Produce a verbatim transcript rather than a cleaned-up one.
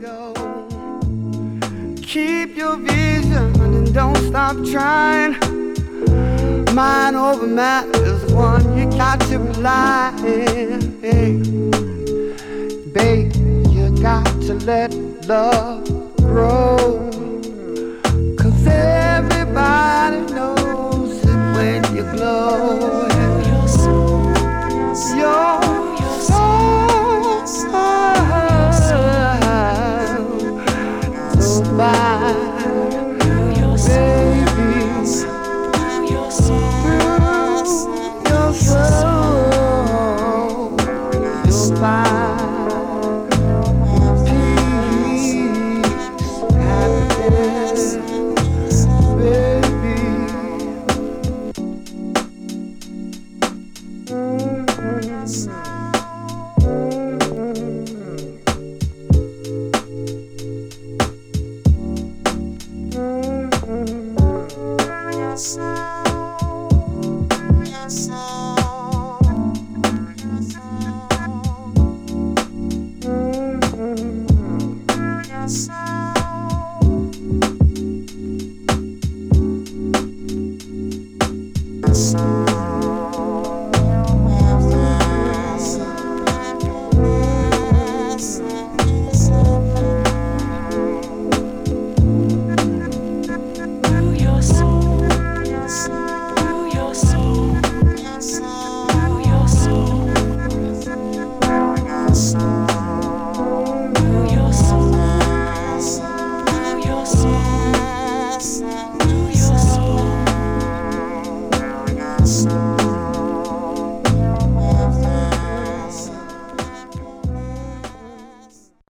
go. Keep your vision and don't stop trying. Mind over matter is the one you got to rely on. Hey, babe, you got to let love grow. Cause everybody knows it when you glow.